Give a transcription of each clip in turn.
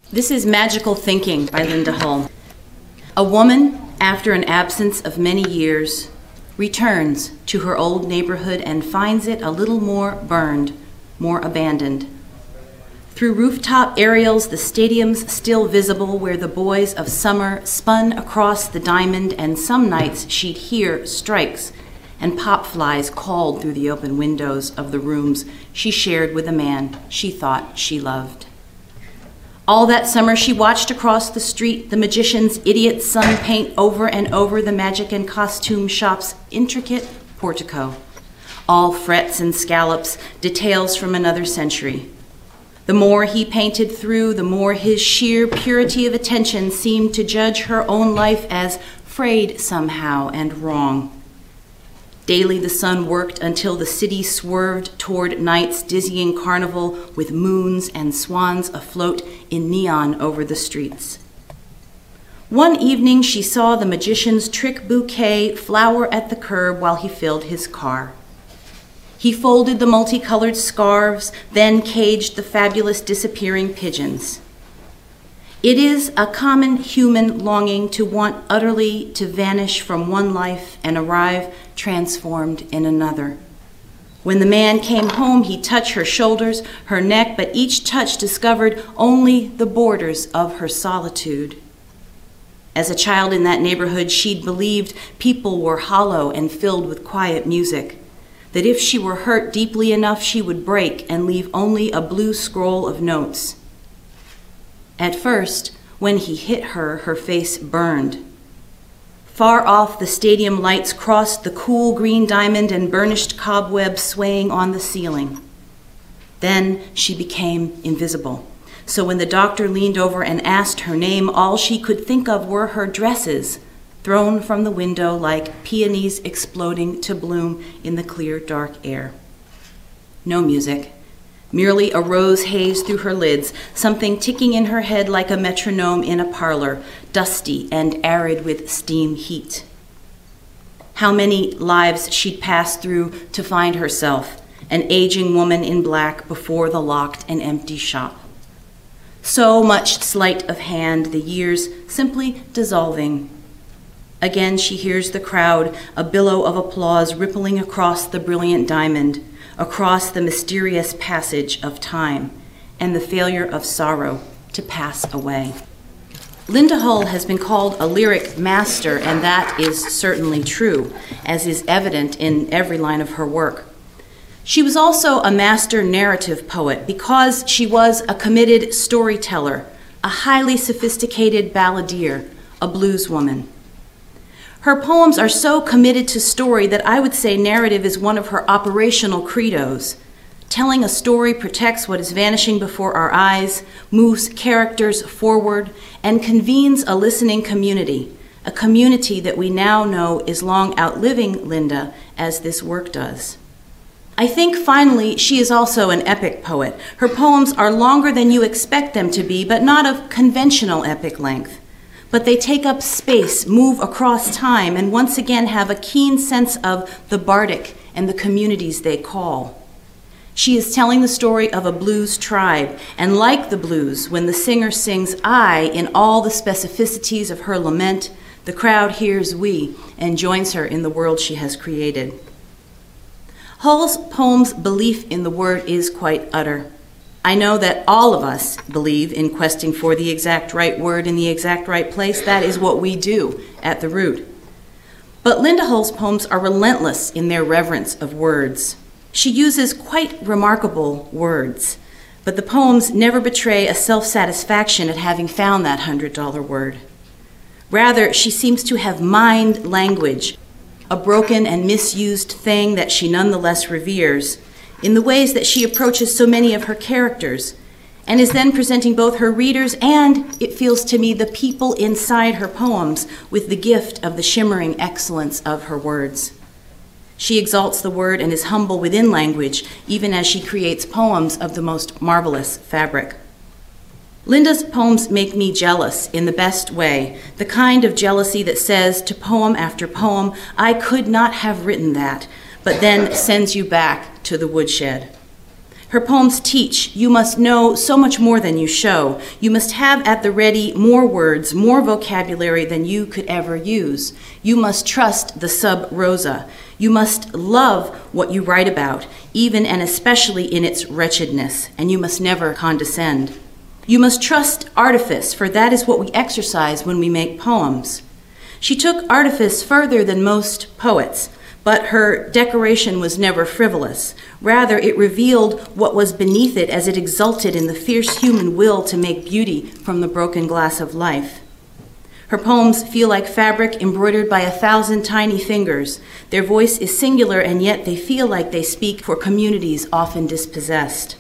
This is Magical Thinking by Linda Hull. A woman, after an absence of many years, returns to her old neighborhood and finds it a little more burned, more abandoned. Through rooftop aerials, the stadium's still visible where the boys of summer spun across the diamond, and some nights she'd hear strikes and pop flies called through the open windows of the rooms she shared with a man she thought she loved. All that summer, she watched across the street the magician's idiot son paint over and over the magic and costume shop's intricate portico, all frets and scallops, details from another century. The more he painted through, the more his sheer purity of attention seemed to judge her own life as frayed somehow and wrong. Daily the sun worked until the city swerved toward night's dizzying carnival with moons and swans afloat in neon over the streets. One evening she saw the magician's trick bouquet flower at the curb while he filled his car. He folded the multicolored scarves, then caged the fabulous disappearing pigeons. It is a common human longing to want utterly to vanish from one life and arrive transformed in another. When the man came home, he touched her shoulders, her neck, but each touch discovered only the borders of her solitude. As a child in that neighborhood, she'd believed people were hollow and filled with quiet music, that if she were hurt deeply enough, she would break and leave only a blue scroll of notes. At first, when he hit her, her face burned. Far off, the stadium lights crossed the cool green diamond and burnished cobwebs swaying on the ceiling. Then she became invisible. So when the doctor leaned over and asked her name, all she could think of were her dresses, thrown from the window like peonies exploding to bloom in the clear, dark air. No music. Merely a rose haze through her lids, something ticking in her head like a metronome in a parlor, dusty and arid with steam heat. How many lives she'd passed through to find herself, an aging woman in black before the locked and empty shop. So much sleight of hand, the years simply dissolving. Again she hears the crowd, a billow of applause rippling across the brilliant diamond, across the mysterious passage of time and the failure of sorrow to pass away. Linda Hull has been called a lyric master, and that is certainly true, as is evident in every line of her work. She was also a master narrative poet because she was a committed storyteller, a highly sophisticated balladeer, a blueswoman. Her poems are so committed to story that I would say narrative is one of her operational credos. Telling a story protects what is vanishing before our eyes, moves characters forward, and convenes a listening community, a community that we now know is long outliving Linda, as this work does. I think, finally, she is also an epic poet. Her poems are longer than you expect them to be, but not of conventional epic length. But they take up space, move across time, and once again have a keen sense of the bardic and the communities they call. She is telling the story of a blues tribe, and like the blues, when the singer sings I in all the specificities of her lament, the crowd hears we and joins her in the world she has created. Hull's poem's belief in the word is quite utter. I know that all of us believe in questing for the exact right word in the exact right place. That is what we do at the root. But Linda Hull's poems are relentless in their reverence of words. She uses quite remarkable words, but the poems never betray a self-satisfaction at having found that $100 word. Rather, she seems to have mined language, a broken and misused thing that she nonetheless reveres, in the ways that she approaches so many of her characters, and is then presenting both her readers and, it feels to me, the people inside her poems with the gift of the shimmering excellence of her words. She exalts the word and is humble within language, even as she creates poems of the most marvelous fabric. Linda's poems make me jealous in the best way, the kind of jealousy that says to poem after poem, I could not have written that, but then sends you back to the woodshed. Her poems teach you must know so much more than you show. You must have at the ready more words, more vocabulary than you could ever use. You must trust the sub rosa. You must love what you write about, even and especially in its wretchedness, and you must never condescend. You must trust artifice, for that is what we exercise when we make poems. She took artifice further than most poets, but her decoration was never frivolous. Rather, it revealed what was beneath it as it exulted in the fierce human will to make beauty from the broken glass of life. Her poems feel like fabric embroidered by 1,000 tiny fingers. Their voice is singular, and yet they feel like they speak for communities often dispossessed.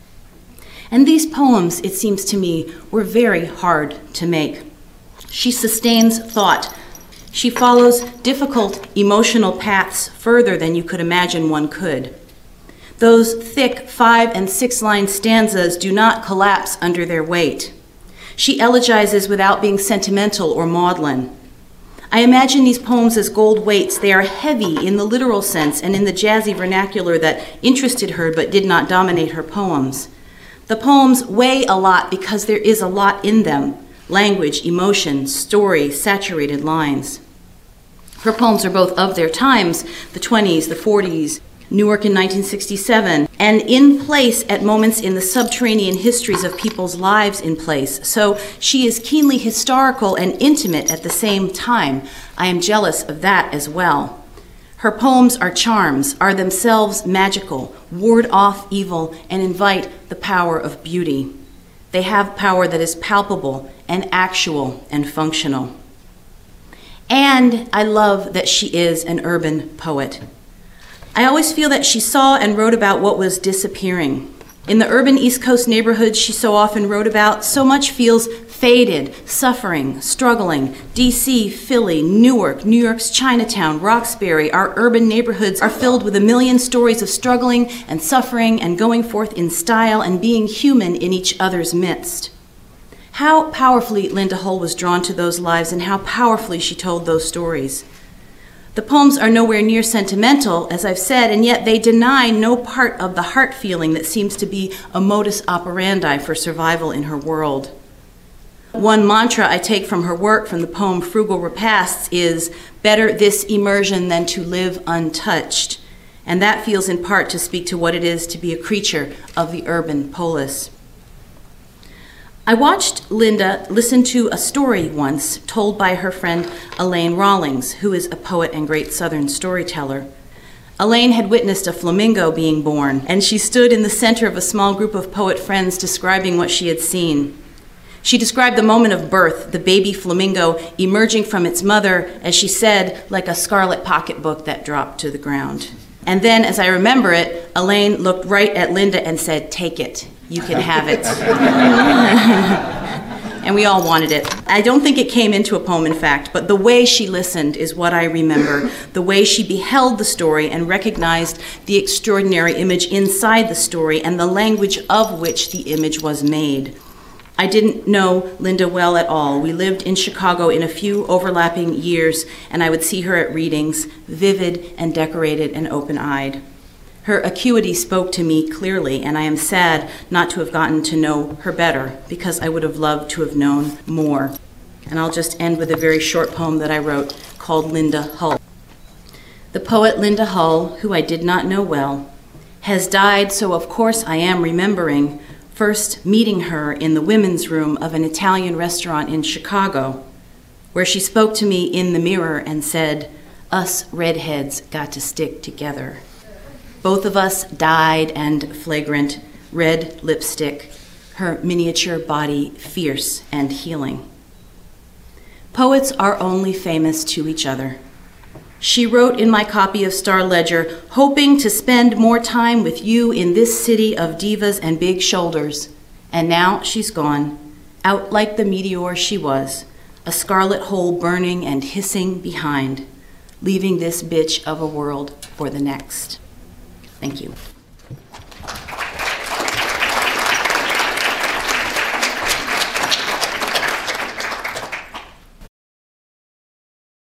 And these poems, it seems to me, were very hard to make. She sustains thought. She follows difficult emotional paths further than you could imagine one could. Those thick 5- and 6-line stanzas do not collapse under their weight. She elegizes without being sentimental or maudlin. I imagine these poems as gold weights. They are heavy in the literal sense and in the jazzy vernacular that interested her but did not dominate her poems. The poems weigh a lot because there is a lot in them: language, emotion, story, saturated lines. Her poems are both of their times, the 20s, the 40s, Newark in 1967, and in place at moments in the subterranean histories of people's lives in place. So she is keenly historical and intimate at the same time. I am jealous of that as well. Her poems are charms, are themselves magical, ward off evil, and invite the power of beauty. They have power that is palpable and actual and functional. And I love that she is an urban poet. I always feel that she saw and wrote about what was disappearing. In the urban East Coast neighborhoods she so often wrote about, so much feels faded, suffering, struggling. DC, Philly, Newark, New York's Chinatown, Roxbury, our urban neighborhoods are filled with a million stories of struggling and suffering and going forth in style and being human in each other's midst. How powerfully Linda Hull was drawn to those lives and how powerfully she told those stories. The poems are nowhere near sentimental, as I've said, and yet they deny no part of the heart feeling that seems to be a modus operandi for survival in her world. One mantra I take from her work, from the poem Frugal Repasts, is better this immersion than to live untouched. And that feels in part to speak to what it is to be a creature of the urban polis. I watched Linda listen to a story once told by her friend Elaine Rawlings, who is a poet and great Southern storyteller. Elaine had witnessed a flamingo being born, and she stood in the center of a small group of poet friends describing what she had seen. She described the moment of birth, the baby flamingo emerging from its mother, as she said, like a scarlet pocketbook that dropped to the ground. And then, as I remember it, Elaine looked right at Linda and said, "Take it. You can have it." And we all wanted it. I don't think it came into a poem, in fact, but the way she listened is what I remember. The way she beheld the story and recognized the extraordinary image inside the story and the language of which the image was made. I didn't know Linda well at all. We lived in Chicago in a few overlapping years, and I would see her at readings, vivid and decorated and open-eyed. Her acuity spoke to me clearly, and I am sad not to have gotten to know her better, because I would have loved to have known more. And I'll just end with a very short poem that I wrote called Linda Hull. The poet Linda Hull, who I did not know well, has died, so of course I am remembering first meeting her in the women's room of an Italian restaurant in Chicago, where she spoke to me in the mirror and said, "Us redheads got to stick together." Both of us dyed and flagrant, red lipstick, her miniature body fierce and healing. Poets are only famous to each other. She wrote in my copy of Star Ledger, "Hoping to spend more time with you in this city of divas and big shoulders." And now she's gone, out like the meteor she was, a scarlet hole burning and hissing behind, leaving this bitch of a world for the next. Thank you.